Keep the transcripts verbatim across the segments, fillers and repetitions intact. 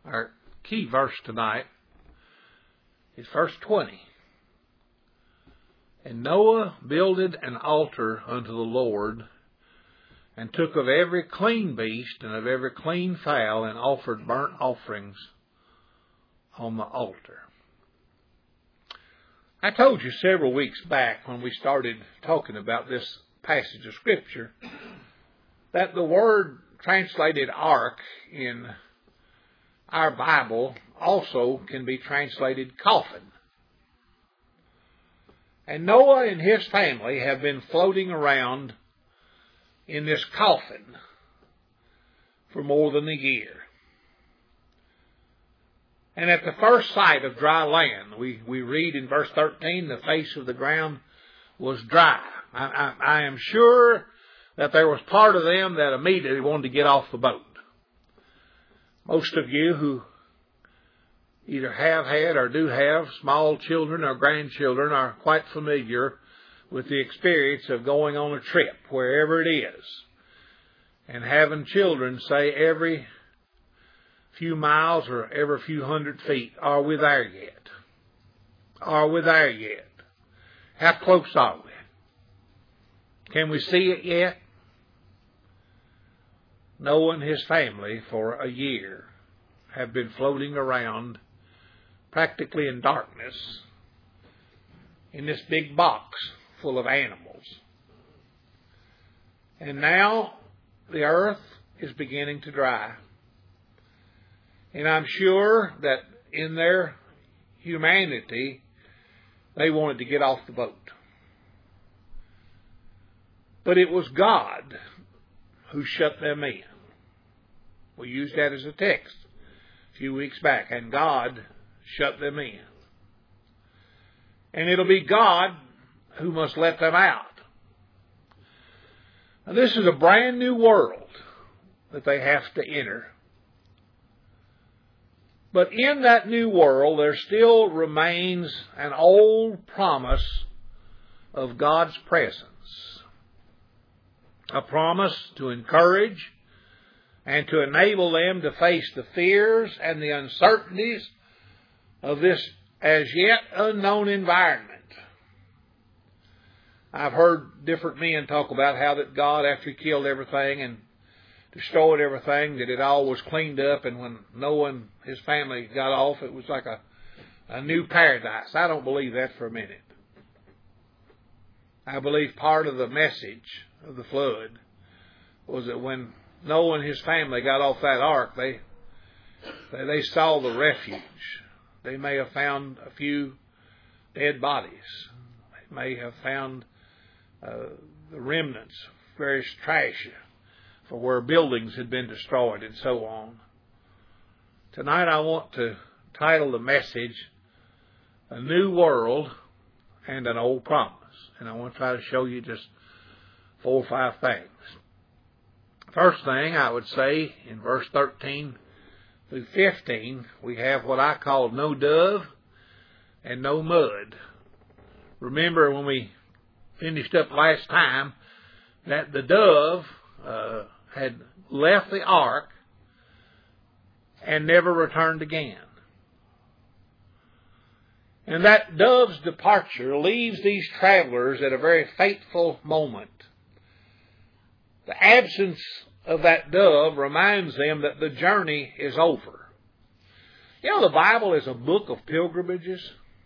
Our key verse tonight is verse twenty. And Noah builded an altar unto the Lord, and took of every clean beast and of every clean fowl, and offered burnt offerings on the altar. I told you several weeks back when we started talking about this passage of Scripture that the word translated ark in our Bible also can be translated coffin. And Noah and his family have been floating around in this coffin for more than a year. And at the first sight of dry land, we, we read in verse thirteen, the face of the ground was dry. I, I, I am sure that there was part of them that immediately wanted to get off the boat. Most of you who either have had or do have small children or grandchildren are quite familiar with the experience of going on a trip, wherever it is, and having children say every few miles or every few hundred feet, are we there yet? Are we there yet? How close are we? Can we see it yet? Noah and his family for a year have been floating around practically in darkness in this big box full of animals. And now the earth is beginning to dry. And I'm sure that in their humanity, they wanted to get off the boat. But it was God who shut them in. We used that as a text a few weeks back. And God shut them in. And it'll be God who must let them out. Now, this is a brand new world that they have to enter. But in that new world, there still remains an old promise of God's presence. A promise to encourage and to enable them to face the fears and the uncertainties of this as yet unknown environment. I've heard different men talk about how that God, after He killed everything and destroyed everything, that it all was cleaned up, and when Noah and his family got off, it was like a, a new paradise. I don't believe that for a minute. I believe part of the message of the flood was that when Noah and his family got off that ark, they they, they saw the refuge. They may have found a few dead bodies. They may have found uh, the remnants, various trash for where buildings had been destroyed and so on. Tonight I want to title the message, A New World and an Old Promise. And I want to try to show you just four or five things. First thing I would say in verse thirteen through fifteen, we have what I call no dove and no mud. Remember when we finished up last time that the dove uh, had left the ark and never returned again. And that dove's departure leaves these travelers at a very fateful moment. The absence of that dove reminds them that the journey is over. You know, the Bible is a book of pilgrimages.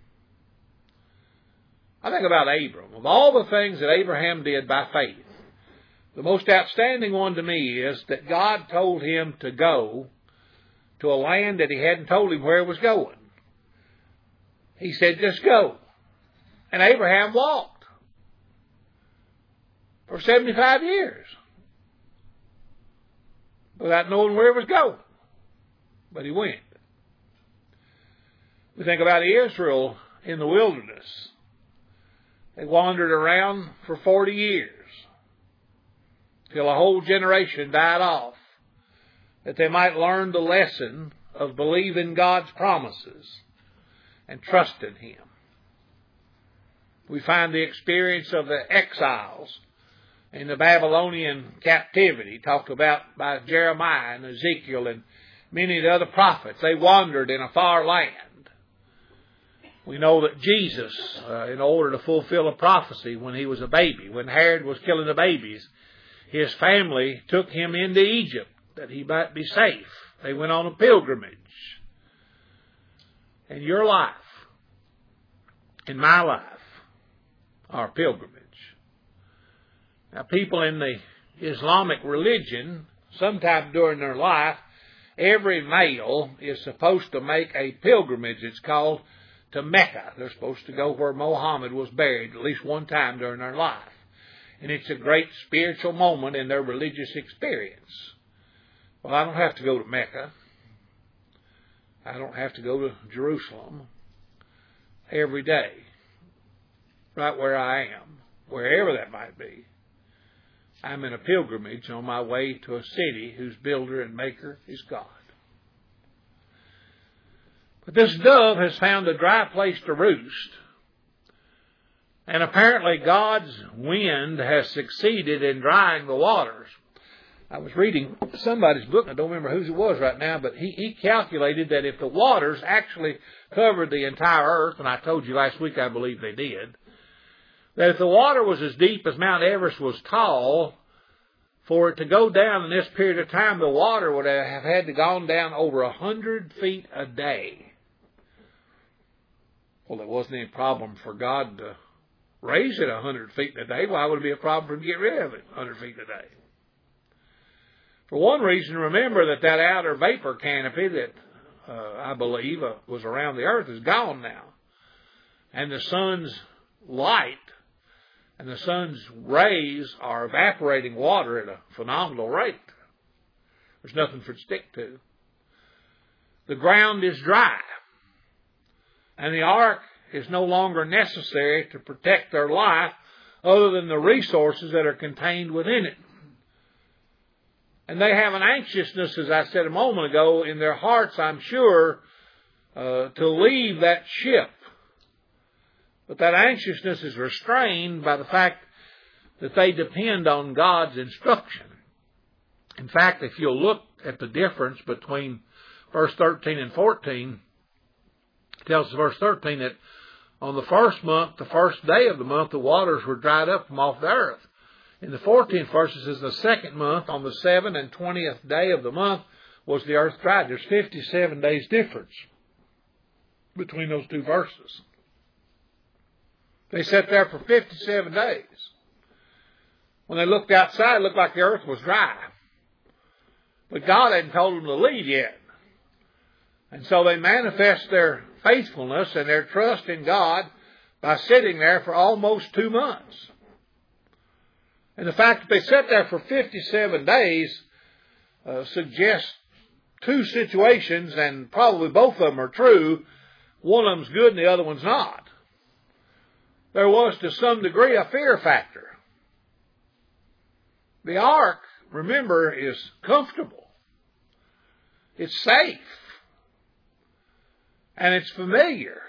I think about Abram. Of all the things that Abraham did by faith, the most outstanding one to me is that God told him to go to a land that He hadn't told him where He was going. He said, just go. And Abraham walked for seventy-five years without knowing where He was going. But he went. We think about Israel in the wilderness. They wandered around for forty years till a whole generation died off, that they might learn the lesson of believing God's promises and trusting Him. We find the experience of the exiles in the Babylonian captivity talked about by Jeremiah and Ezekiel and, many of the other prophets. They wandered in a far land. We know that Jesus, uh, in order to fulfill a prophecy when he was a baby, when Herod was killing the babies, his family took him into Egypt that he might be safe. They went on a pilgrimage. And your life and my life are a pilgrimage. Now, people in the Islamic religion, sometime during their life, every male is supposed to make a pilgrimage. It's called to Mecca. They're supposed to go where Muhammad was buried at least one time during their life. And it's a great spiritual moment in their religious experience. Well, I don't have to go to Mecca. I don't have to go to Jerusalem every day, right where I am, wherever that might be. I'm in a pilgrimage on my way to a city whose builder and maker is God. But this dove has found a dry place to roost. And apparently God's wind has succeeded in drying the waters. I was reading somebody's book, I don't remember whose it was right now, but he, he calculated that if the waters actually covered the entire earth, and I told you last week I believe they did, that if the water was as deep as Mount Everest was tall, for it to go down in this period of time, the water would have had to gone down over a hundred feet a day. Well, there wasn't any problem for God to raise it a hundred feet a day. Why would it be a problem for him to get rid of it a hundred feet a day? For one reason, remember that that outer vapor canopy that uh, I believe uh, was around the earth is gone now. And the sun's light and the sun's rays are evaporating water at a phenomenal rate. There's nothing for it to stick to. The ground is dry. And the ark is no longer necessary to protect their life other than the resources that are contained within it. And they have an anxiousness, as I said a moment ago, in their hearts, I'm sure, uh, to leave that ship. But that anxiousness is restrained by the fact that they depend on God's instruction. In fact, if you'll look at the difference between verse thirteen and fourteen, it tells us verse thirteen that on the first month, the first day of the month, the waters were dried up from off the earth. In the fourteenth verse, it says the second month, on the seventh and twentieth day of the month, was the earth dried. There's fifty-seven days difference between those two verses. They sat there for fifty-seven days. When they looked outside, it looked like the earth was dry. But God hadn't told them to leave yet. And so they manifest their faithfulness and their trust in God by sitting there for almost two months. And the fact that they sat there for fifty-seven days uh, suggests two situations, and probably both of them are true. One of them's good and the other one's not. There was, to some degree, a fear factor. The ark, remember, is comfortable. It's safe. And it's familiar.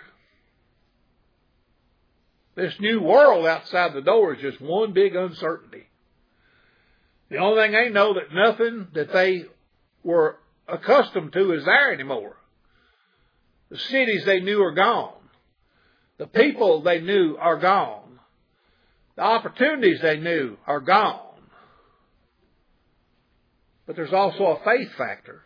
This new world outside the door is just one big uncertainty. The only thing they know that nothing that they were accustomed to is there anymore. The cities they knew are gone. The people they knew are gone. The opportunities they knew are gone. But there's also a faith factor.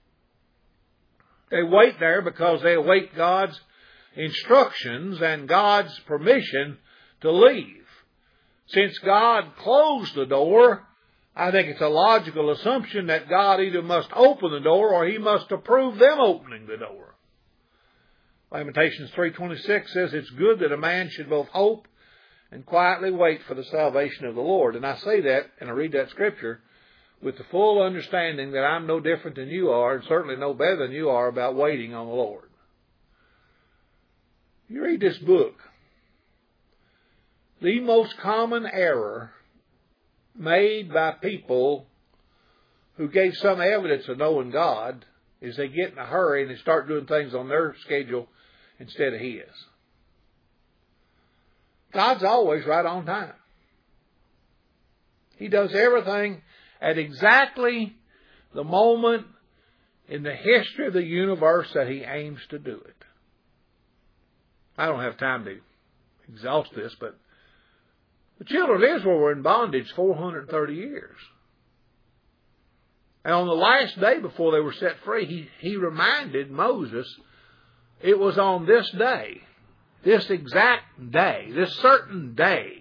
They wait there because they await God's instructions and God's permission to leave. Since God closed the door, I think it's a logical assumption that God either must open the door or He must approve them opening the door. Lamentations three twenty-six says it's good that a man should both hope and quietly wait for the salvation of the Lord. And I say that, and I read that scripture, with the full understanding that I'm no different than you are, and certainly no better than you are about waiting on the Lord. You read this book. The most common error made by people who gave some evidence of knowing God is they get in a hurry and they start doing things on their schedule instead of His. God's always right on time. He does everything at exactly the moment in the history of the universe that He aims to do it. I don't have time to exhaust this, but the children of Israel were in bondage four hundred thirty years. And on the last day before they were set free, he, he reminded Moses, it was on this day, this exact day, this certain day.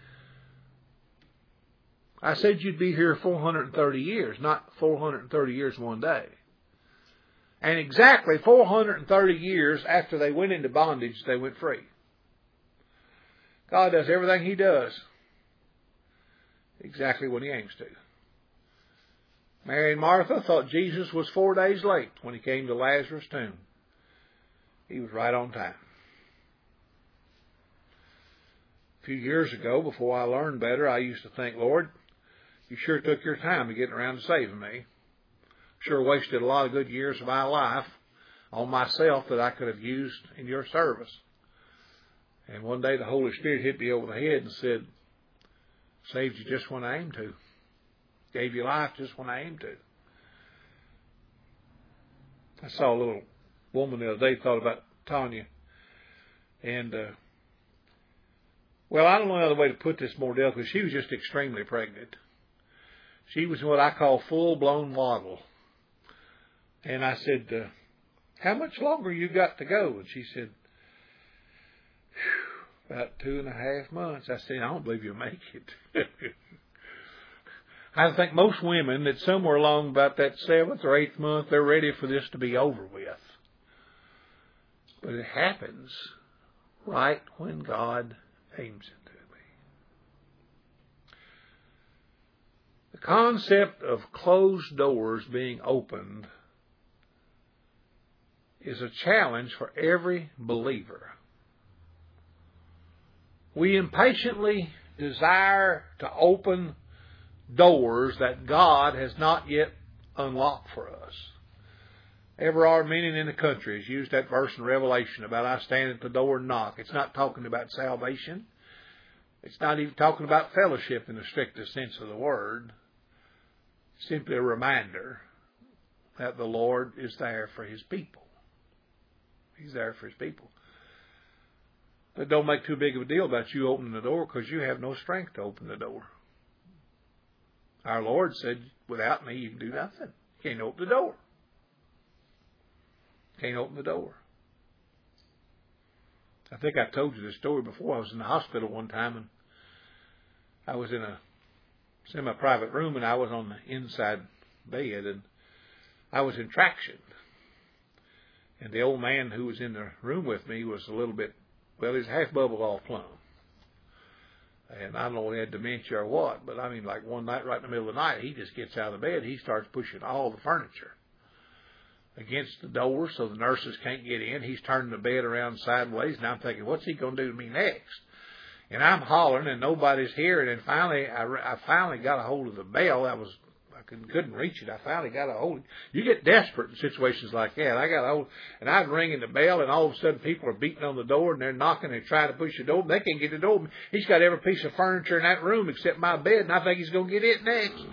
I said you'd be here four hundred thirty years, not four hundred thirty years one day. And exactly four hundred thirty years after they went into bondage, they went free. God does everything He does exactly when He aims to. Mary and Martha thought Jesus was four days late when He came to Lazarus' tomb. He was right on time. A few years ago, before I learned better, I used to think, Lord, You sure took your time to get around to saving me. Sure wasted a lot of good years of my life on myself that I could have used in Your service. And one day the Holy Spirit hit me over the head and said, saved you just when I aimed to. Gave you life just when I aimed to. I saw a little woman the other day, thought about Tanya. And, uh, well, I don't know another way to put this more delicately. She was just extremely pregnant. She was what I call full-blown waddle. And I said, uh, how much longer you got to go? And she said, about two and a half months. I said, I don't believe you'll make it. I think most women that somewhere along about that seventh or eighth month, they're ready for this to be over with. But it happens right when God aims it to be. The concept of closed doors being opened is a challenge for every believer. We impatiently desire to open doors that God has not yet unlocked for us. Ever our meaning in the country has used that verse in Revelation about I stand at the door and knock. It's not talking about salvation. It's not even talking about fellowship in the strictest sense of the word. It's simply a reminder that the Lord is there for His people. He's there for His people. But don't make too big of a deal about you opening the door, because you have no strength to open the door. Our Lord said, without me, you can do nothing. You can't open the door. Can't open the door. I think I told you this story before. I was in the hospital one time, and I was in a semi-private room, and I was on the inside bed, and I was in traction. And the old man who was in the room with me was a little bit, well, he's half bubbled off plumb. And I don't know if he had dementia or what, but I mean, like one night, right in the middle of the night, he just gets out of the bed. He starts pushing all the furniture against the door so the nurses can't get in. He's turning the bed around sideways, and I'm thinking, what's he going to do to me next? And I'm hollering, and nobody's hearing. And finally, I, I finally got a hold of the bell. I was I couldn't, couldn't reach it. I finally got a hold. You get desperate in situations like that. I got a hold, and I'm ringing the bell, and all of a sudden people are beating on the door, and they're knocking and trying to push the door. They can't get the door. He's got every piece of furniture in that room except my bed, and I think he's going to get it next.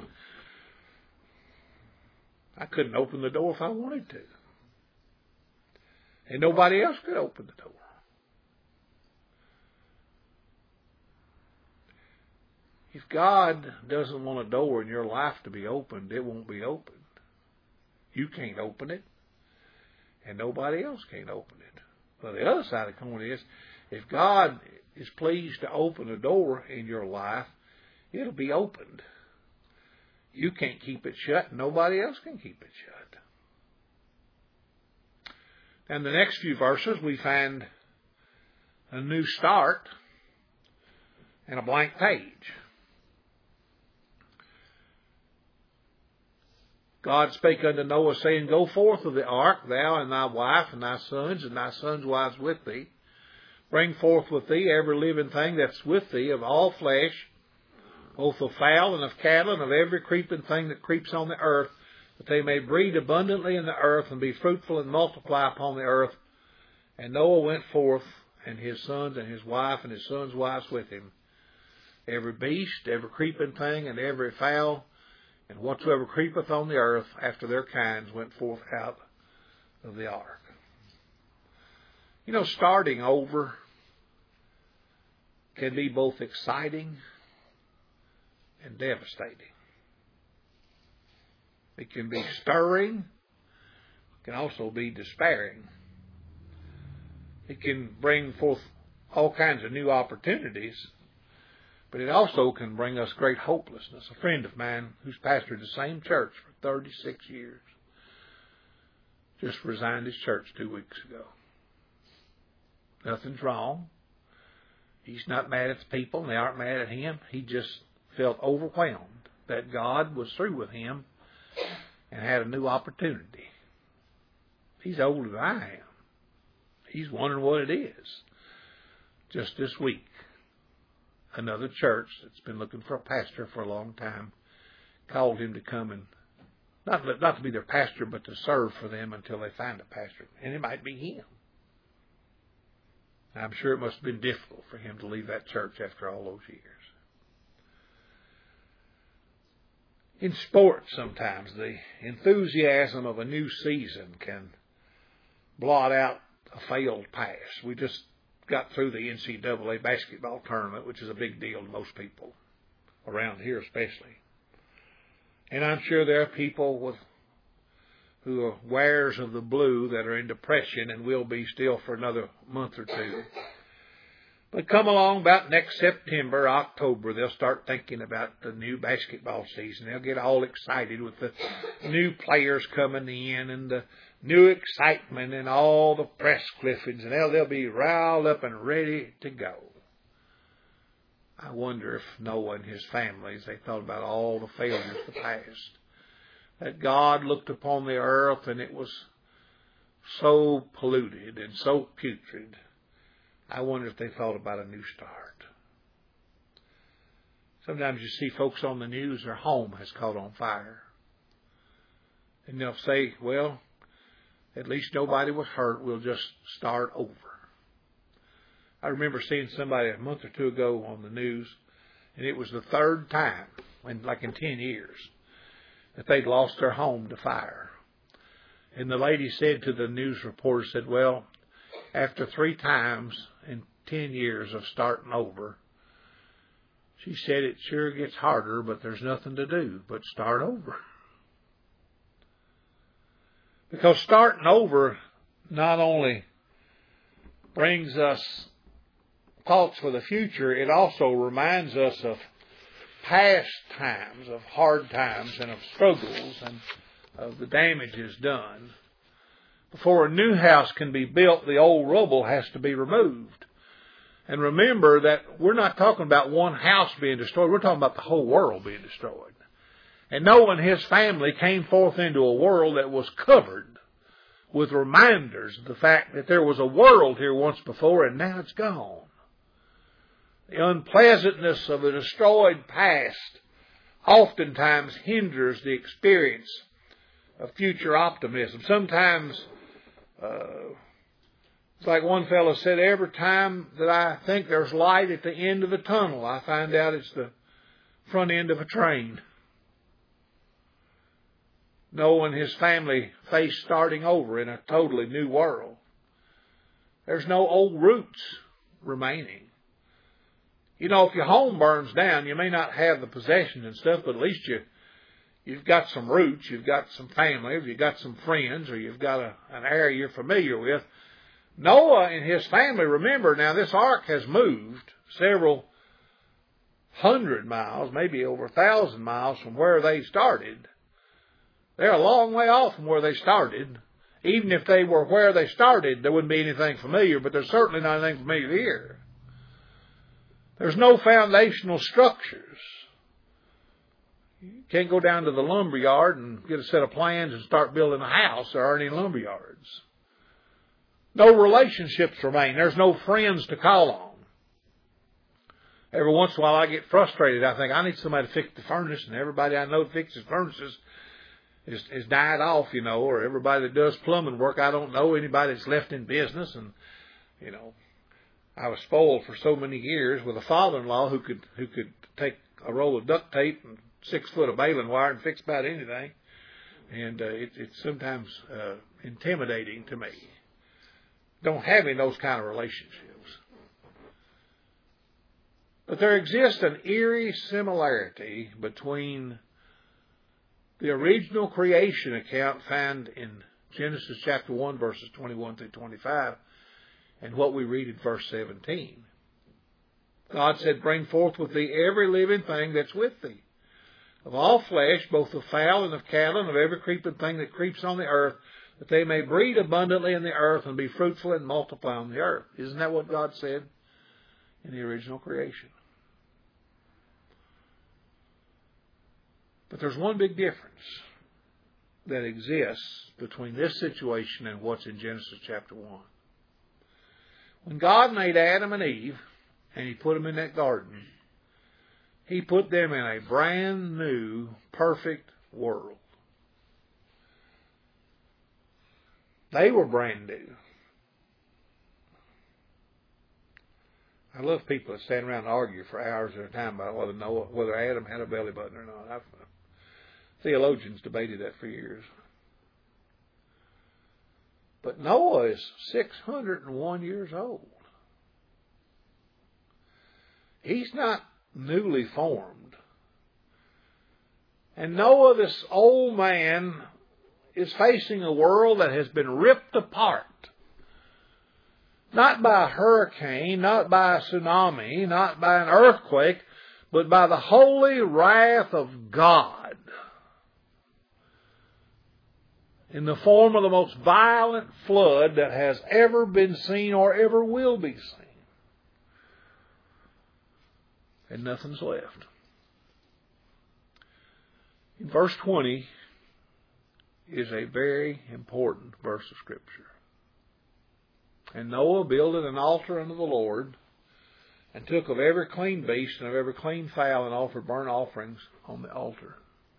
I couldn't open the door if I wanted to. And nobody else could open the door. If God doesn't want a door in your life to be opened, it won't be opened. You can't open it, and nobody else can't open it. But the other side of the coin is, if God is pleased to open a door in your life, it'll be opened. You can't keep it shut, and nobody else can keep it shut. And the next few verses, we find a new start and a blank page. God spake unto Noah, saying, Go forth of the ark, thou and thy wife, and thy sons, and thy sons' wives with thee. Bring forth with thee every living thing that's with thee of all flesh, both of fowl and of cattle, and of every creeping thing that creeps on the earth, that they may breed abundantly in the earth, and be fruitful and multiply upon the earth. And Noah went forth, and his sons, and his wife, and his sons' wives with him. Every beast, every creeping thing, and every fowl, And whatsoever creepeth on the earth after their kinds went forth out of the ark. You know, starting over can be both exciting and devastating. It can be stirring. It can also be despairing. It can bring forth all kinds of new opportunities, but it also can bring us great hopelessness. A friend of mine who's pastored the same church for thirty-six years just resigned his church two weeks ago. Nothing's wrong. He's not mad at the people, and they aren't mad at him. He just felt overwhelmed that God was through with him and had a new opportunity. He's older than I am. He's wondering what it is. Just this week, another church that's been looking for a pastor for a long time called him to come and, not, not to be their pastor, but to serve for them until they find a pastor. And it might be him. I'm sure it must have been difficult for him to leave that church after all those years. In sports, sometimes the enthusiasm of a new season can blot out a failed past. We just got through the N C double A basketball tournament, which is a big deal to most people, around here especially. And I'm sure there are people with who are wearers of the blue that are in depression and will be still for another month or two. But come along about next September, October, they'll start thinking about the new basketball season. They'll get all excited with the new players coming in and the new excitement and all the press clippings, and they'll, they'll be riled up and ready to go. I wonder if Noah and his family, as they thought about all the failures of the past, that God looked upon the earth and it was so polluted and so putrid. I wonder if they thought about a new start. Sometimes you see folks on the news, their home has caught on fire. And they'll say, well, at least nobody was hurt. We'll just start over. I remember seeing somebody a month or two ago on the news, and it was the third time, in, like in ten years, that they'd lost their home to fire. And the lady said to the news reporter, said, well, after three times in ten years of starting over, she said it sure gets harder, but there's nothing to do but start over. Because starting over not only brings us thoughts for the future, it also reminds us of past times, of hard times and of struggles and of the damages done. Before a new house can be built, the old rubble has to be removed. And remember that we're not talking about one house being destroyed. We're talking about the whole world being destroyed. And Noah and his family came forth into a world that was covered with reminders of the fact that there was a world here once before and now it's gone. The unpleasantness of a destroyed past oftentimes hinders the experience of future optimism. Sometimes, uh, it's like one fellow said, every time that I think there's light at the end of the tunnel, I find out it's the front end of a train. Noah and his family faced starting over in a totally new world. There's no old roots remaining. You know, if your home burns down, you may not have the possessions and stuff, but at least you, you've got some roots, you've got some family, or you've got some friends, or you've got a, an area you're familiar with. Noah and his family, remember, now this ark has moved several hundred miles, maybe over a thousand miles from where they started. They're a long way off from where they started. Even if they were where they started, there wouldn't be anything familiar, but there's certainly not anything familiar here. There's no foundational structures. You can't go down to the lumber yard and get a set of plans and start building a house. There aren't any lumber yards. No relationships remain. There's no friends to call on. Every once in a while I get frustrated. I think I need somebody to fix the furnace, and everybody I know that fixes furnaces is, is died off, you know, or everybody that does plumbing work, I don't know anybody that's left in business. And, you know, I was spoiled for so many years with a father-in-law who could who could take a roll of duct tape and six foot of baling wire and fix about anything. And uh, it, it's sometimes uh, intimidating to me. Don't have any of those kind of relationships. But there exists an eerie similarity between the original creation account found in Genesis chapter one, verses twenty-one through twenty-five, and what we read in verse seventeen. God said, "Bring forth with thee every living thing that's with thee, of all flesh, both of fowl and of cattle, and of every creeping thing that creeps on the earth, that they may breed abundantly in the earth and be fruitful and multiply on the earth." Isn't that what God said in the original creation? But there's one big difference that exists between this situation and what's in Genesis chapter one. When God made Adam and Eve, and He put them in that garden, He put them in a brand new, perfect world. They were brand new. I love people that stand around and argue for hours at a time about whether Noah, whether Adam had a belly button or not. I've, theologians debated that for years. But Noah is six hundred one years old. He's not newly formed. And Noah, this old man, is facing a world that has been ripped apart. Not by a hurricane, not by a tsunami, not by an earthquake, but by the holy wrath of God, in the form of the most violent flood that has ever been seen or ever will be seen. And nothing's left. In verse twenty is a very important verse of Scripture. "And Noah builded an altar unto the Lord, and took of every clean beast and of every clean fowl, and offered burnt offerings on the altar."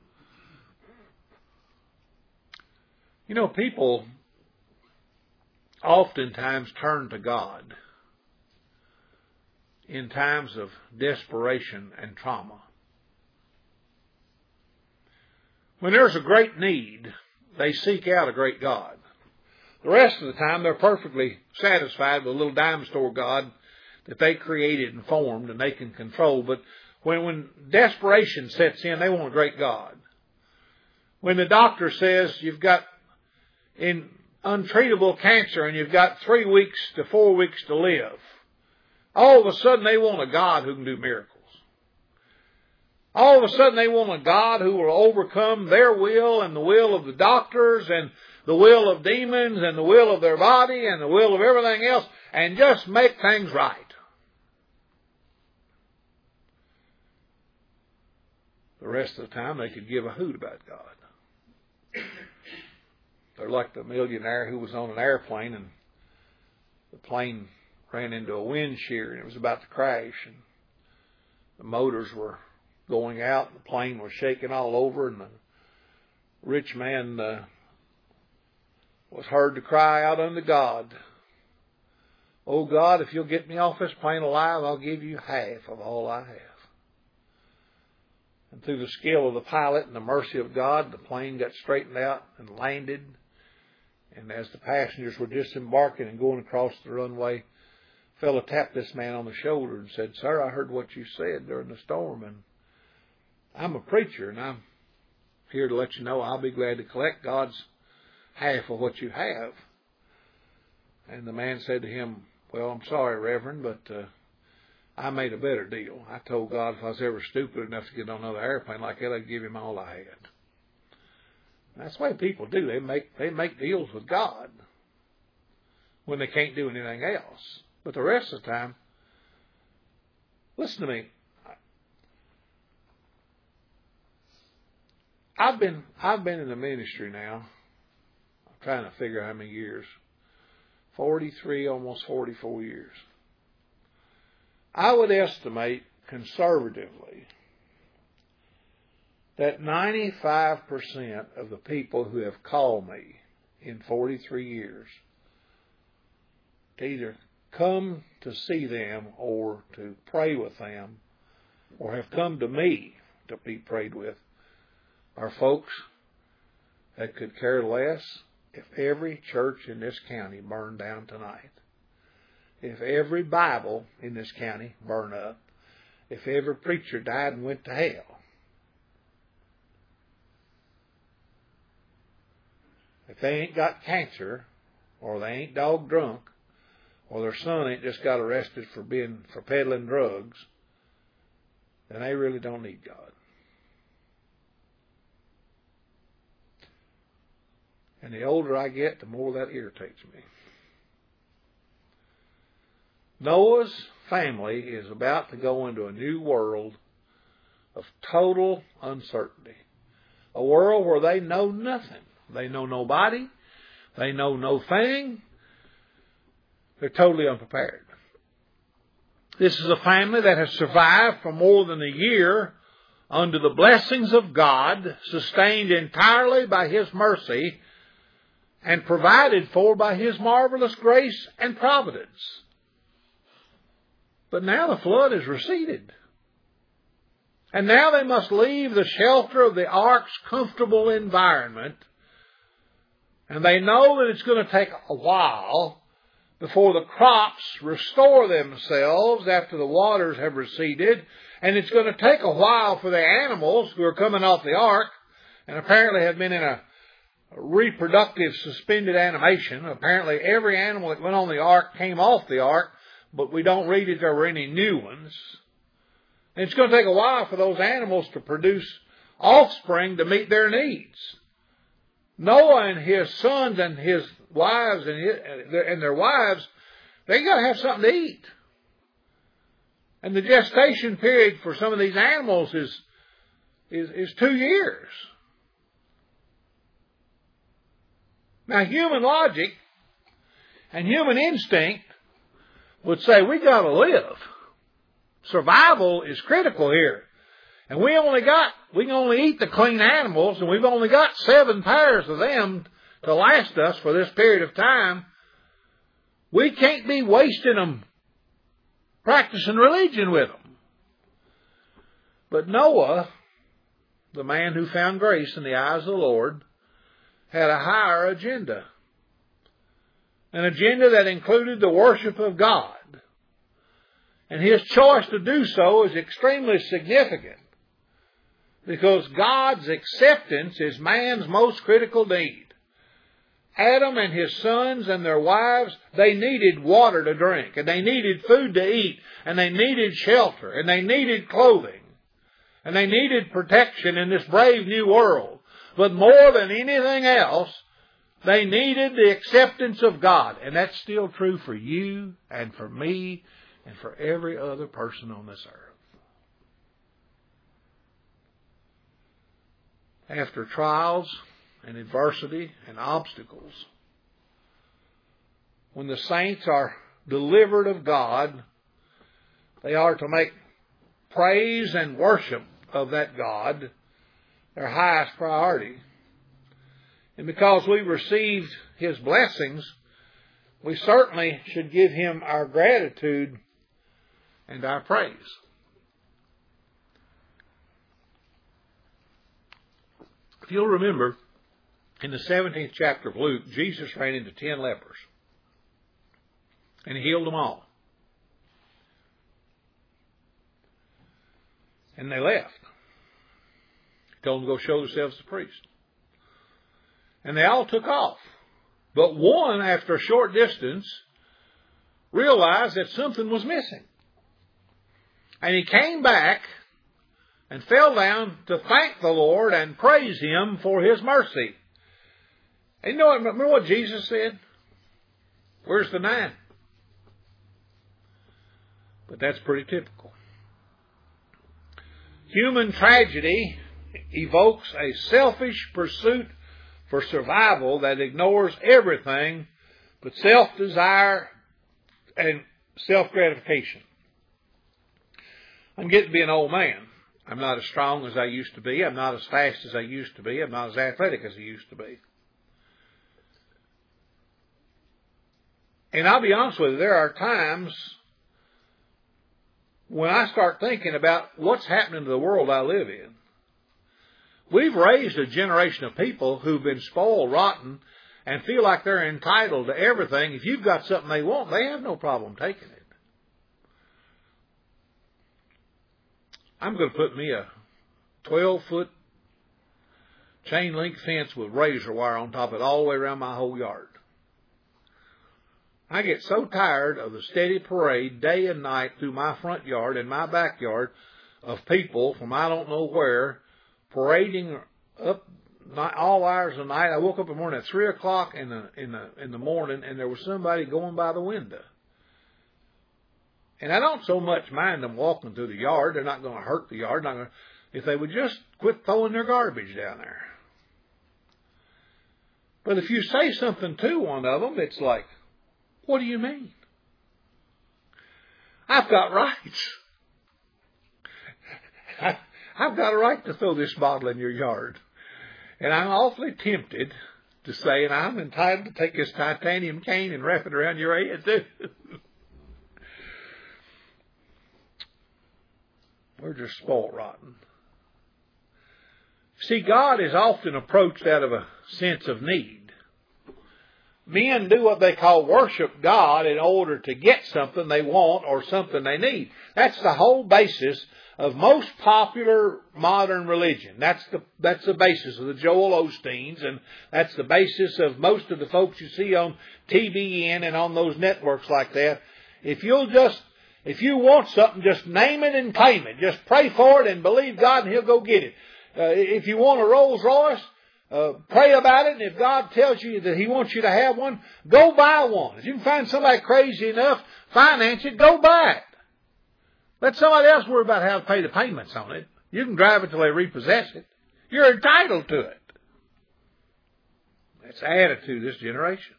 You know, people oftentimes turn to God in times of desperation and trauma. When there's a great need, they seek out a great God. The rest of the time, they're perfectly satisfied with a little dime store God that they created and formed and they can control. But when, when desperation sets in, they want a great God. When the doctor says you've got in untreatable cancer and you've got three weeks to four weeks to live, all of a sudden they want a God who can do miracles. All of a sudden they want a God who will overcome their will and the will of the doctors and the will of demons and the will of their body and the will of everything else, and just make things right. The rest of the time they could give a hoot about God. They're like the millionaire who was on an airplane and the plane ran into a wind shear and it was about to crash, and the motors were going out and the plane was shaking all over, and the rich man uh, was heard to cry out unto God, "Oh God, if you'll get me off this plane alive, I'll give you half of all I have." And through the skill of the pilot and the mercy of God, the plane got straightened out and landed. And as the passengers were disembarking and going across the runway, a fellow tapped this man on the shoulder and said, "Sir, I heard what you said during the storm, and I'm a preacher, and I'm here to let you know I'll be glad to collect God's half of what you have." And the man said to him, "Well, I'm sorry, Reverend, but uh, I made a better deal. I told God if I was ever stupid enough to get on another airplane like that, I'd give him all I had." And that's the way people do. They make they make deals with God when they can't do anything else. But the rest of the time, listen to me. I've been I've been in the ministry now. I'm trying to figure out how many years. forty-three, almost forty-four years. I would estimate conservatively that ninety-five percent of the people who have called me in forty-three years to either come to see them or to pray with them or have come to me to be prayed with are folks that could care less if every church in this county burned down tonight, if every Bible in this county burned up, if every preacher died and went to hell. If they ain't got cancer, or they ain't dog drunk, or their son ain't just got arrested for being for peddling drugs, then they really don't need God. And the older I get, the more that irritates me. Noah's family is about to go into a new world of total uncertainty. A world where they know nothing. They know nobody. They know no thing. They're totally unprepared. This is a family that has survived for more than a year under the blessings of God, sustained entirely by His mercy, and provided for by His marvelous grace and providence. But now the flood has receded. And now they must leave the shelter of the ark's comfortable environment. And they know that it's going to take a while before the crops restore themselves after the waters have receded. And it's going to take a while for the animals who are coming off the ark and apparently have been in a reproductive suspended animation. Apparently every animal that went on the ark came off the ark, but we don't read that there were any new ones. And it's going to take a while for those animals to produce offspring to meet their needs. Noah and his sons and his wives and, his, and their wives, they got to have something to eat. And the gestation period for some of these animals is, is, is two years. Now, human logic and human instinct would say we got to live. Survival is critical here. And we only got, we can only eat the clean animals, and we've only got seven pairs of them to last us for this period of time. We can't be wasting them practicing religion with them. But Noah, the man who found grace in the eyes of the Lord, had a higher agenda. An agenda that included the worship of God. And his choice to do so is extremely significant, because God's acceptance is man's most critical need. Adam and his sons and their wives, they needed water to drink, and they needed food to eat, and they needed shelter, and they needed clothing, and they needed protection in this brave new world. But more than anything else, they needed the acceptance of God. And that's still true for you and for me and for every other person on this earth. After trials and adversity and obstacles, when the saints are delivered of God, they are to make praise and worship of that God their highest priority. And because we received His blessings, we certainly should give Him our gratitude and our praise. If you'll remember, in the seventeenth chapter of Luke, Jesus ran into ten lepers. And He healed them all. And they left. He told them to go show themselves to the priest. And they all took off. But one, after a short distance, realized that something was missing. And he came back and fell down to thank the Lord and praise Him for His mercy. And you know, remember what Jesus said? Where's the nine? But that's pretty typical. Human tragedy evokes a selfish pursuit for survival that ignores everything but self-desire and self-gratification. I'm getting to be an old man. I'm not as strong as I used to be. I'm not as fast as I used to be. I'm not as athletic as I used to be. And I'll be honest with you, there are times when I start thinking about what's happening to the world I live in. We've raised a generation of people who've been spoiled rotten and feel like they're entitled to everything. If you've got something they want, they have no problem taking it. I'm going to put me a twelve-foot chain link fence with razor wire on top of it all the way around my whole yard. I get so tired of the steady parade day and night through my front yard and my backyard of people from I don't know where parading up all hours of the night. I woke up in the morning at three o'clock in the in the in the morning, and there was somebody going by the window. And I don't so much mind them walking through the yard. They're not going to hurt the yard. Not going to, if they would just quit throwing their garbage down there. But if you say something to one of them, it's like, what do you mean? I've got rights. I've got a right to throw this bottle in your yard. And I'm awfully tempted to say, and I'm entitled to take this titanium cane and wrap it around your head too. We're just spoiled rotten. See, God is often approached out of a sense of need. Men do what they call worship God in order to get something they want or something they need. That's the whole basis of most popular modern religion. That's the that's the basis of the Joel Osteens, and that's the basis of most of the folks you see on T V N and on those networks like that. If you'll just If you want something, just name it and claim it. Just pray for it and believe God and He'll go get it. Uh, if you want a Rolls Royce, uh, pray about it. And if God tells you that He wants you to have one, go buy one. If you can find somebody crazy enough, finance it, go buy it. Let somebody else worry about how to pay the payments on it. You can drive it till they repossess it. You're entitled to it. That's the attitude of this generation.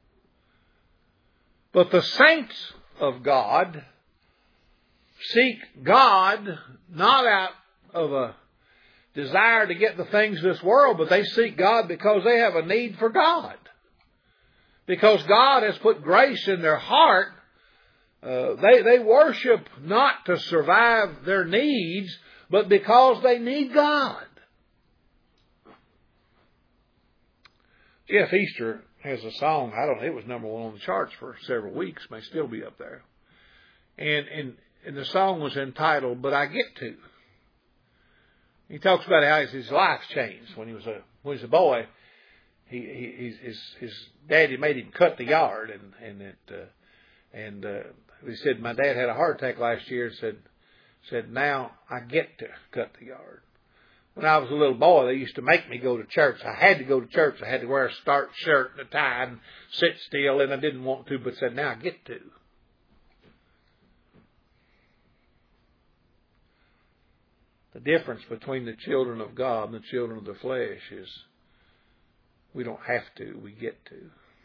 But the saints of God seek God not out of a desire to get the things of this world, but they seek God because they have a need for God. Because God has put grace in their heart. Uh, they, they worship not to survive their needs, but because they need God. Jeff Easter has a song, I don't know, it was number one on the charts for several weeks, may still be up there. And, and, and the song was entitled, But I Get To. He talks about how his life changed when he was a, when he was a boy. He, he, his, his daddy made him cut the yard, and, and it, uh, and, uh, he said, my dad had a heart attack last year, and said, said, now I get to cut the yard. When I was a little boy, they used to make me go to church. I had to go to church. I had to wear a starched shirt and a tie and sit still, and I didn't want to, but said, now I get to. The difference between the children of God and the children of the flesh is we don't have to, we get to.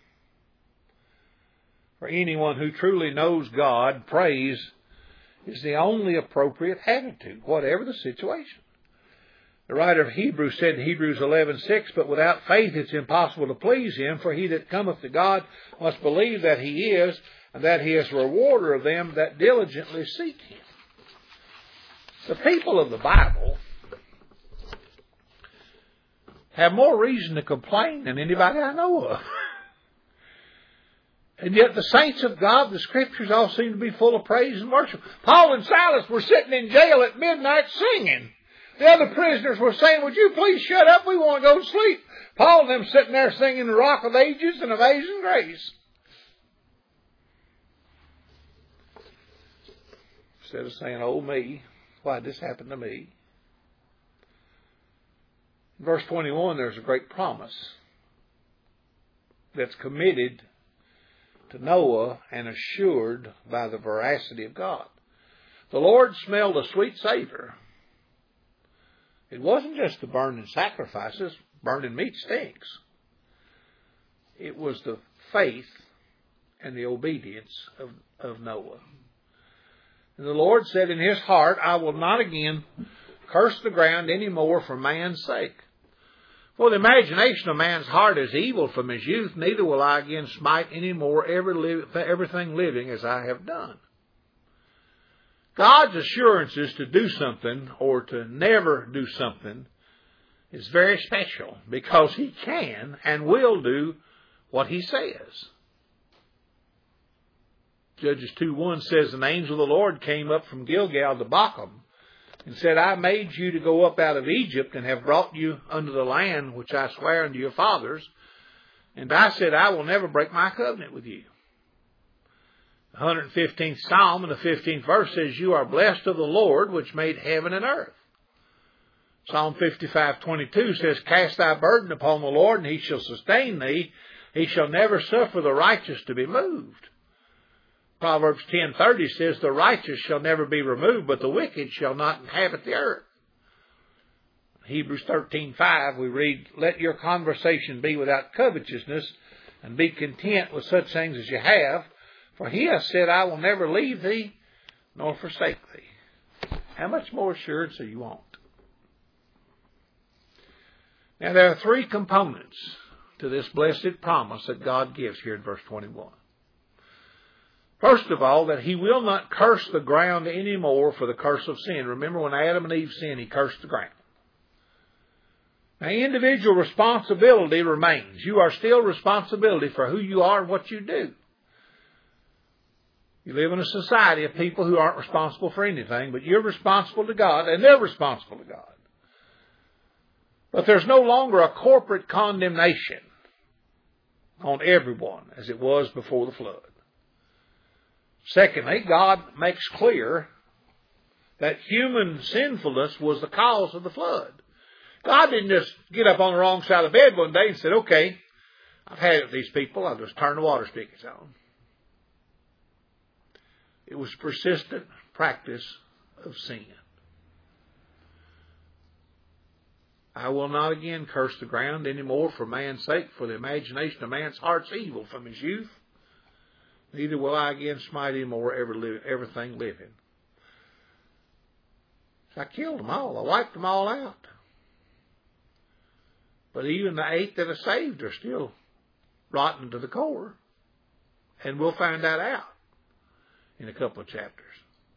For anyone who truly knows God, praise is the only appropriate attitude, whatever the situation. The writer of Hebrews said in Hebrews eleven six, but without faith it's impossible to please Him, for he that cometh to God must believe that He is, and that He is a rewarder of them that diligently seek Him. The people of the Bible have more reason to complain than anybody I know of. And yet the saints of God, the Scriptures all seem to be full of praise and worship. Paul and Silas were sitting in jail at midnight singing. The other prisoners were saying, would you please shut up? We want to go to sleep. Paul and them sitting there singing the Rock of Ages and Amazing Grace. Instead of saying, oh me, why did this happen to me? In verse twenty-one, there's a great promise that's committed to Noah and assured by the veracity of God. The Lord smelled a sweet savor. It wasn't just the burning sacrifices. Burning meat stinks. It was the faith and the obedience of, of Noah. And the Lord said in His heart, I will not again curse the ground any more for man's sake. For the imagination of man's heart is evil from his youth, neither will I again smite any more every li- everything living as I have done. God's assurances to do something or to never do something is very special because He can and will do what He says. Judges two one says, an angel of the Lord came up from Gilgal to Bochum and said, I made you to go up out of Egypt and have brought you unto the land which I swear unto your fathers. And I said, I will never break my covenant with you. The one hundred fifteenth Psalm and the fifteenth verse says, you are blessed of the Lord which made heaven and earth. Psalm fifty-five twenty-two says, cast thy burden upon the Lord, and He shall sustain thee. He shall never suffer the righteous to be moved. Proverbs ten thirty says, the righteous shall never be removed, but the wicked shall not inhabit the earth. Hebrews thirteen five we read, let your conversation be without covetousness, and be content with such things as you have. For He has said, I will never leave thee, nor forsake thee. How much more assurance do you want? Now there are three components to this blessed promise that God gives here in verse twenty-one. First of all, that He will not curse the ground anymore for the curse of sin. Remember when Adam and Eve sinned, He cursed the ground. Now individual responsibility remains. You are still responsibility for who you are and what you do. You live in a society of people who aren't responsible for anything, but you're responsible to God and they're responsible to God. But there's no longer a corporate condemnation on everyone as it was before the flood. Secondly, God makes clear that human sinfulness was the cause of the flood. God didn't just get up on the wrong side of the bed one day and said, okay, I've had it with these people, I'll just turn the water spigots on. It was persistent practice of sin. I will not again curse the ground any more for man's sake, for the imagination of man's heart's evil from his youth. Neither will I again smite him or ever live, everything living. So I killed them all. I wiped them all out. But even the eight that are saved are still rotten to the core. And we'll find that out in a couple of chapters.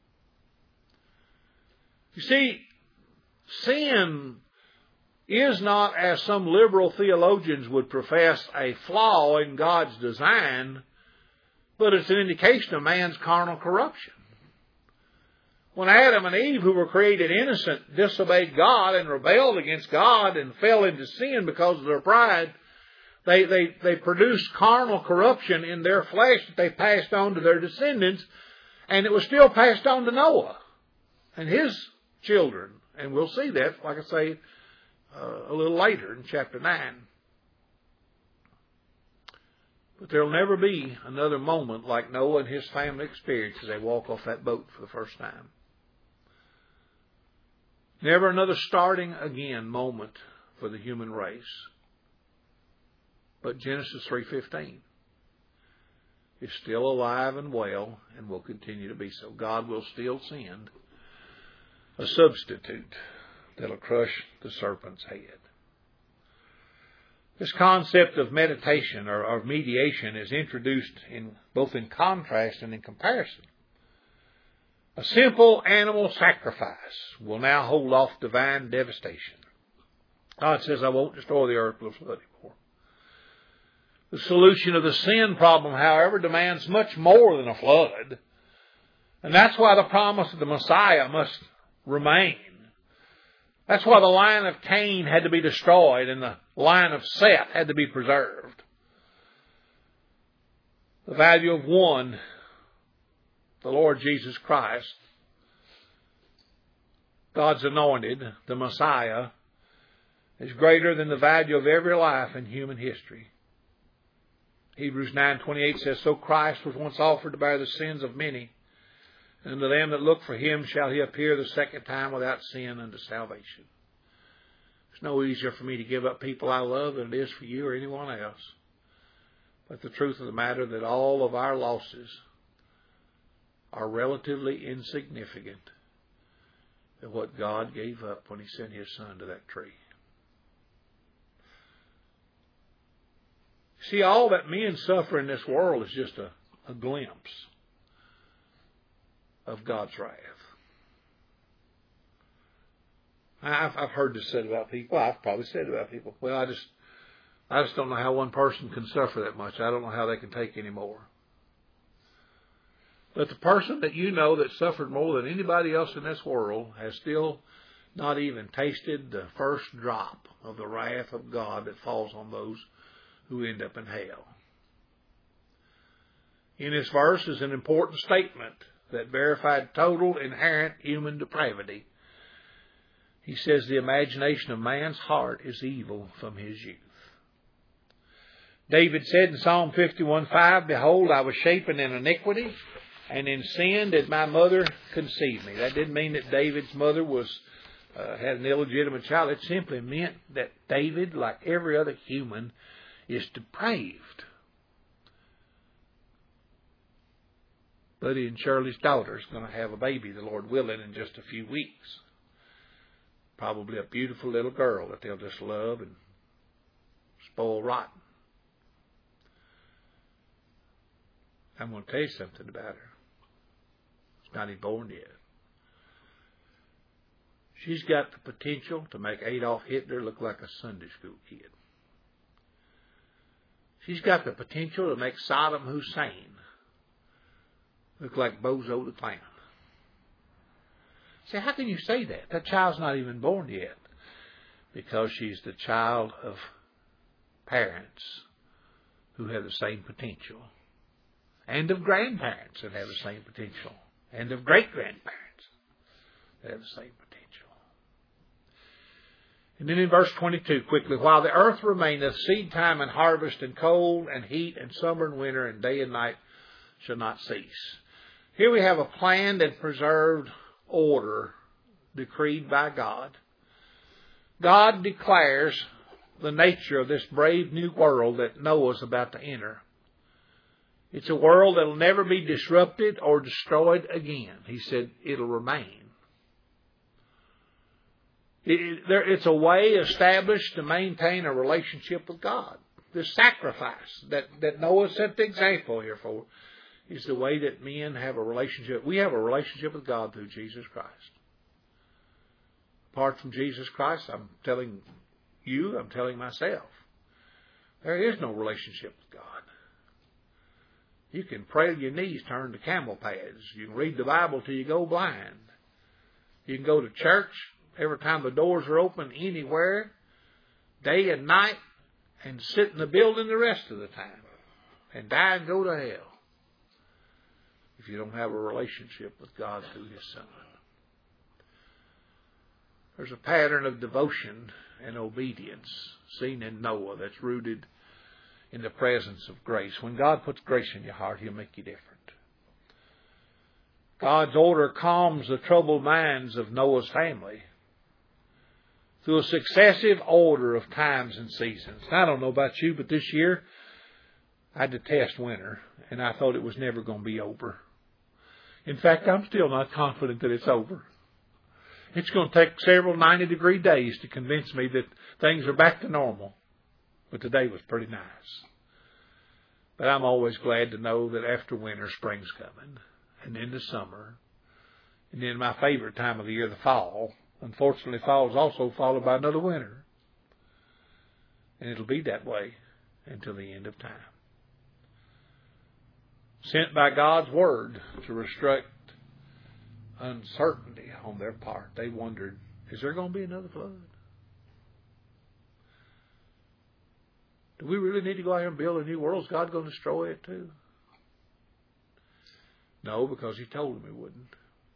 You see, sin is not, as some liberal theologians would profess, a flaw in God's design, but it's an indication of man's carnal corruption. When Adam and Eve, who were created innocent, disobeyed God and rebelled against God and fell into sin because of their pride, they, they, they produced carnal corruption in their flesh that they passed on to their descendants, and it was still passed on to Noah and his children. And we'll see that, like I say, uh, a little later in chapter nine. But there will never be another moment like Noah and his family experienced as they walk off that boat for the first time. Never another starting again moment for the human race. But Genesis three fifteen is still alive and well and will continue to be so. God will still send a substitute that will crush the serpent's head. This concept of meditation or, or mediation is introduced in both in contrast and in comparison. A simple animal sacrifice will now hold off divine devastation. God says, I won't destroy the earth with a flood anymore. The solution of the sin problem, however, demands much more than a flood. And that's why the promise of the Messiah must remain. That's why the line of Cain had to be destroyed and the line of Seth had to be preserved. The value of one, the Lord Jesus Christ, God's anointed, the Messiah, is greater than the value of every life in human history. Hebrews nine twenty-eight says, so Christ was once offered to bear the sins of many, and to them that look for Him shall He appear the second time without sin unto salvation. It's no easier for me to give up people I love than it is for you or anyone else. But the truth of the matter is that all of our losses are relatively insignificant to what God gave up when He sent His Son to that tree. See, all that men suffer in this world is just a, a glimpse of God's wrath. I've, I've heard this said about people. Well, I've probably said it about people. Well, I just, I just don't know how one person can suffer that much. I don't know how they can take any more. But the person that you know that suffered more than anybody else in this world has still not even tasted the first drop of the wrath of God that falls on those who end up in hell. In this verse is an important statement that verified total inherent human depravity. He says the imagination of man's heart is evil from his youth. David said in Psalm fifty-one five, Behold, I was shapen in iniquity, and in sin did my mother conceive me. That didn't mean that David's mother was uh, had an illegitimate child. It simply meant that David, like every other human, is depraved. Buddy and Shirley's daughter is going to have a baby, the Lord willing, in just a few weeks. Probably a beautiful little girl that they'll just love and spoil rotten. I'm going to tell you something about her. She's not even born yet. She's got the potential to make Adolf Hitler look like a Sunday school kid. She's got the potential to make Saddam Hussein look like Bozo the Clown. Say, how can you say that? That child's not even born yet. Because she's the child of parents who have the same potential. And of grandparents that have the same potential. And of great-grandparents that have the same potential. And then in verse twenty-two, quickly, while the earth remaineth, seed time and harvest, and cold and heat, and summer and winter, and day and night shall not cease. Here we have a planned and preserved order decreed by God. God declares the nature of this brave new world that Noah's about to enter. It's a world that will never be disrupted or destroyed again. He said it'll remain. It, there, it's a way established to maintain a relationship with God. This sacrifice that, that Noah set the example here for is the way that men have a relationship. We have a relationship with God through Jesus Christ. Apart from Jesus Christ, I'm telling you, I'm telling myself, there is no relationship with God. You can pray till your knees turn to camel pads. You can read the Bible till you go blind. You can go to church every time the doors are open anywhere, day and night, and sit in the building the rest of the time, and die and go to hell if you don't have a relationship with God through His Son. There's a pattern of devotion and obedience seen in Noah that's rooted in the presence of grace. When God puts grace in your heart, He'll make you different. God's order calms the troubled minds of Noah's family through a successive order of times and seasons. I don't know about you, but this year I detest winter, and I thought it was never going to be over. In fact, I'm still not confident that it's over. It's going to take several ninety-degree days to convince me that things are back to normal. But today was pretty nice. But I'm always glad to know that after winter, spring's coming. And then the summer. And then my favorite time of the year, the fall. Unfortunately, fall is also followed by another winter. And it'll be that way until the end of time. Sent by God's Word to restrict uncertainty on their part. They wondered, is there going to be another flood? Do we really need to go out here and build a new world? Is God going to destroy it too? No, because He told them He wouldn't.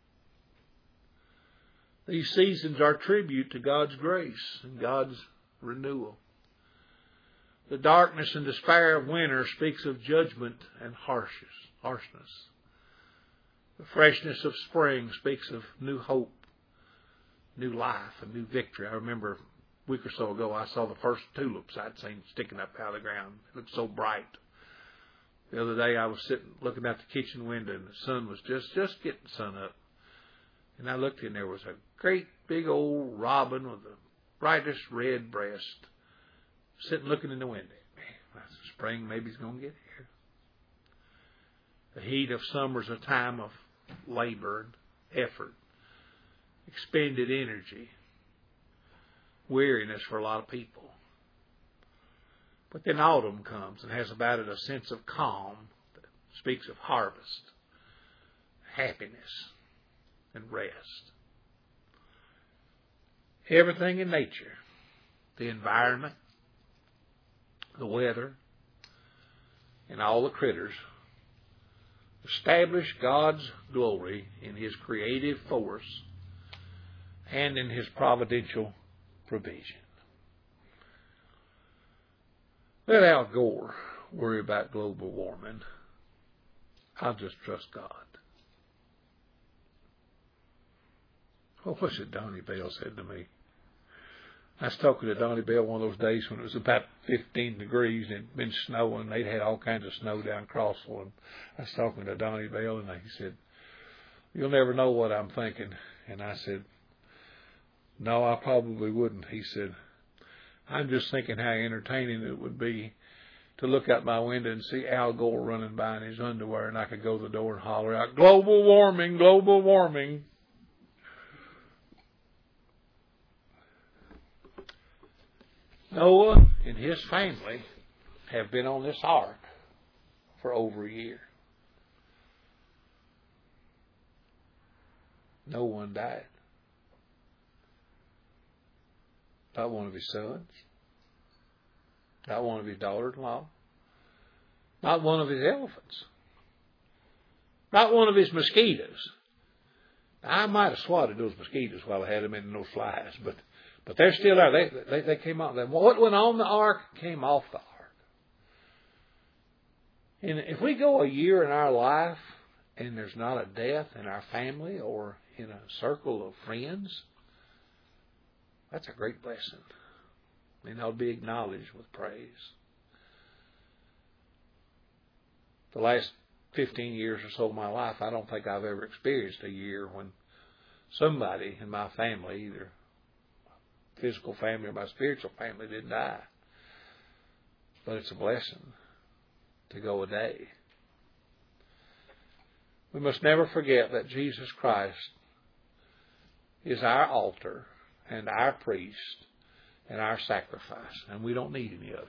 These seasons are tribute to God's grace and God's renewal. The darkness and despair of winter speaks of judgment and harshness. harshness. The freshness of spring speaks of new hope, new life, and new victory. I remember a week or so ago I saw the first tulips I'd seen sticking up out of the ground. It looked so bright. The other day I was sitting looking out the kitchen window and the sun was just, just getting the sun up. And I looked and there was a great big old robin with the brightest red breast sitting looking in the window. Man, spring maybe is going to get here. The heat of summer is a time of labor and effort, expended energy. weariness for a lot of people. But then autumn comes and has about it a sense of calm that speaks of harvest, happiness, and rest. Everything in nature, the environment, the weather, and all the critters establish God's glory in His creative force and in His providential provision. Let Al Gore worry about global warming. I'll just trust God. What was it Donnie Bell said to me? I was talking to Donnie Bell one of those days when it was about fifteen degrees and it had been snowing. They'd had all kinds of snow down Crossville. And I was talking to Donnie Bell and he said, "You'll never know what I'm thinking." And I said, "No, I probably wouldn't." He said, "I'm just thinking how entertaining it would be to look out my window and see Al Gore running by in his underwear and I could go to the door and holler out, 'Global warming, global warming.'" Noah and his family have been on this ark for over a year. No one died. Not one of his sons. Not one of his daughters-in-law. Not one of his elephants. Not one of his mosquitoes. I might have swatted those mosquitoes while I had them in those flies, but but they're still there. They they, they came off. What went on the ark came off the ark. And if we go a year in our life and there's not a death in our family or in a circle of friends, that's a great blessing. And that'll be acknowledged with praise. The last fifteen years or so of my life, I don't think I've ever experienced a year when somebody in my family, either physical family or my spiritual family, didn't die. But it's a blessing to go a day. We must never forget that Jesus Christ is our altar and our priest and our sacrifice, and we don't need any other.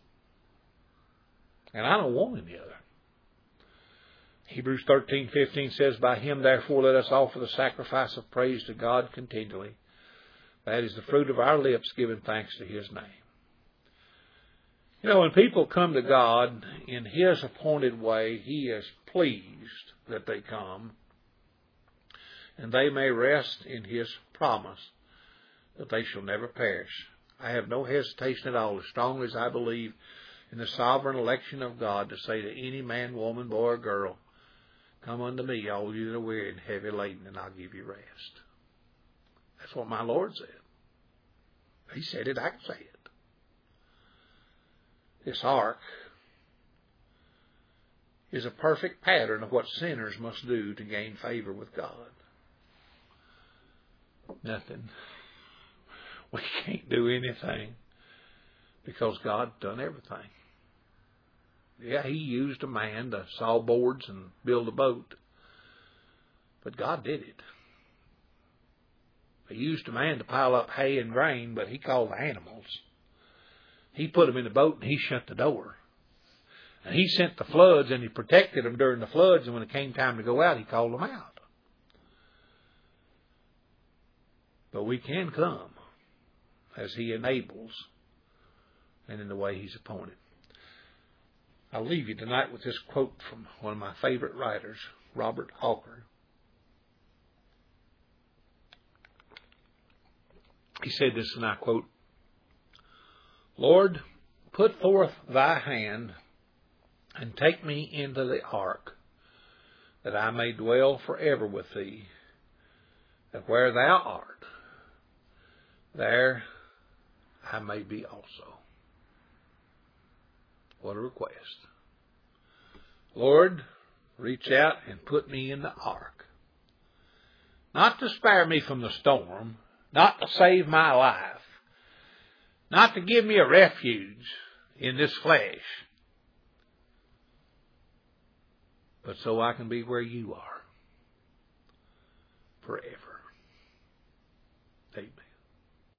And I don't want any other. Hebrews thirteen fifteen says, "By Him therefore let us offer the sacrifice of praise to God continually. That is the fruit of our lips, giving thanks to His name." You know, when people come to God in His appointed way, He is pleased that they come, and they may rest in His promise that they shall never perish. I have no hesitation at all, as strongly as I believe in the sovereign election of God, to say to any man, woman, boy, or girl, "Come unto me, all you that are weary and heavy laden, and I'll give you rest." That's what my Lord said. He said it, I can say it. This ark is a perfect pattern of what sinners must do to gain favor with God. Nothing. We can't do anything because God's done everything. Yeah, He used a man to saw boards and build a boat, but God did it. He used a man to pile up hay and grain, but He called the animals. He put them in the boat and He shut the door. And He sent the floods and He protected them during the floods, and when it came time to go out, He called them out. But we can come as He enables and in the way He's appointed. I'll leave you tonight with this quote from one of my favorite writers, Robert Hawker. He said this, and I quote, "Lord, put forth Thy hand and take me into the ark, that I may dwell forever with Thee, that where Thou art, there I may be also." What a request. Lord, reach out and put me in the ark. Not to spare me from the storm, not to save my life, not to give me a refuge in this flesh, but so I can be where You are forever. Amen.